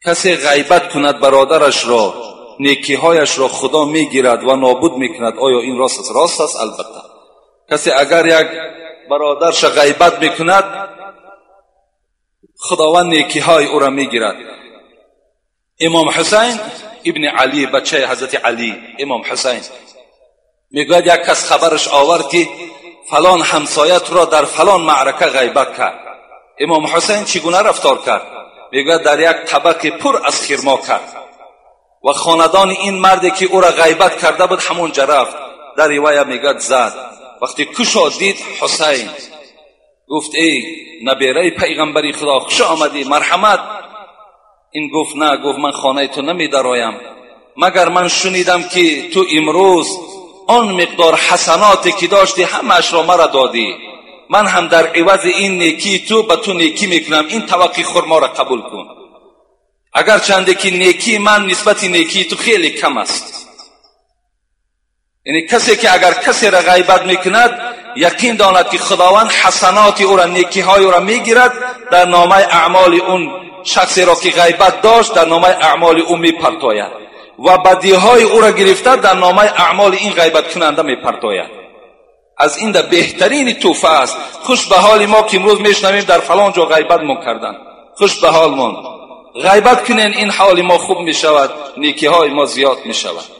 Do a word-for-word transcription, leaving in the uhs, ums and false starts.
کسی غیبت کند برادرش را، نیکیهایش را خدا میگیرد و نابود میکند. آیا این راست است؟ راست است. البته کسی اگر یک برادرش غیبت میکند، خداوند نیکیهای او را میگیرد. امام حسین ابن علی، بچه حضرت علی، امام حسین میگوید یک کس خبرش آورد که فلان همسایت را در فلان معرکه غیبت کرد. امام حسین چگونه رفتار کرد؟ میگوید در یک طبق پر از خرما کرد و خاندان این مردی که او را غیبت کرده بود همونجا رفت، در روایه میگوید زد. وقتی کشا دید حسین گفت ای نبیره پیغمبری خدا، خوش آمدی، مرحمت. این گفت نه، گفت من خانه تو نمی درایم مگر من شنیدم که تو امروز آن مقدار حسناتی که داشتی همش را مرا دادی، من هم در عوض این نیکی تو به تو نیکی میکنم، این توقی خرما را قبول کن. اگر چنده که نیکی من نسبت نیکی تو خیلی کم است. یعنی کسی که اگر کسی را غیبت میکند یقین داند که خداوند حسنات او را، نیکی های او را میگیرد، در نامه اعمال اون شخصی را که غیبت داشت در نامه اعمال او میپرتاید و بدی های او را گرفته در نامه اعمال این غیبت کننده میپرتاید. از این در بهترین توفه است. خوش به حال ما که امروز میشنویم در فلان جا غیبت ما کردن، خوش به حال ما. غیبت کنین، این حال ما خوب میشود، نیکی های ما زیاد میشود.